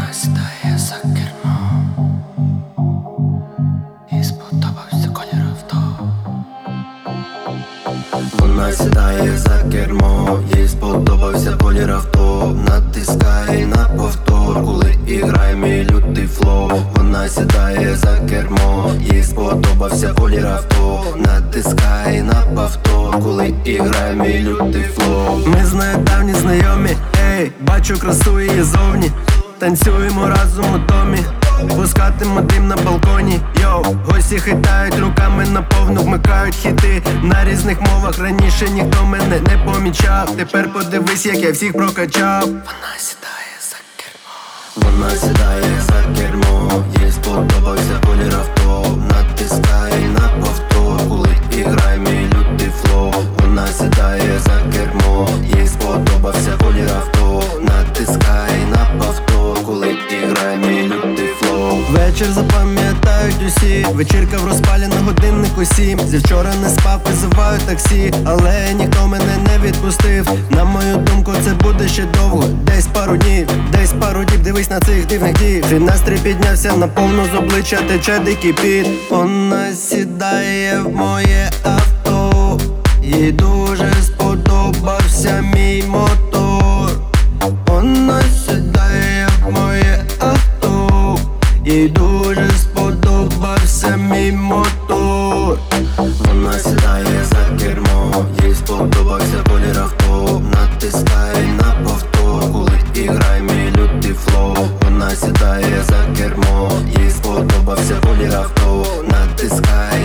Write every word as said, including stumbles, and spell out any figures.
Вона сідає за кермо, їй сподобався колір авто. Вона сідає за кермо, їй сподобався колір авто. Натискає на повтор, коли іграє мій лютий флоу. Вона сідає за кермо, їй сподобався колір авто. Натискає на повтор, коли іграє мій лютий флоу. Ми з нею давні знайомі, ей, бачу красу її зовні. Танцюємо разом у домі, пускатимо дим на балконі. Йоу, гості хитають руками наповну, вмикають хіти на різних мовах. Раніше ніхто мене не помічав, тепер подивись, як я всіх прокачав. Вона сідає за кермо, Вона сідає за кермо, їй сподобався колір авто. Натискає на повтор, коли іграє мій лютий флоу. Вона сідає за кермо, їй сподобався колір авто. Натискає на повтор, коли іграє мій лютий флоу. Вечір запам'ятають усі, вечірка в розпалі на годиннику сім. Зі вчора не спав, визиваю таксі, але ніхто мене не відпустив. На мою думку, це буде ще довго, десь пару днів, десь пару діб, дивись на цих дивних дів. Твій настрій піднявся наповну, з обличчя тече дикий піт. Вона сідає в моє авто, їй дуже сподобався мій мотор. Вона сідає в моє авто, їй дуже сподобався мій мотор. Вона сідає за кермо, їй сподобався колір авто. Натискає на повтор, коли іграє мій лютий флоу. Вона сідає за кермо, їй сподобався колір авто. Натискає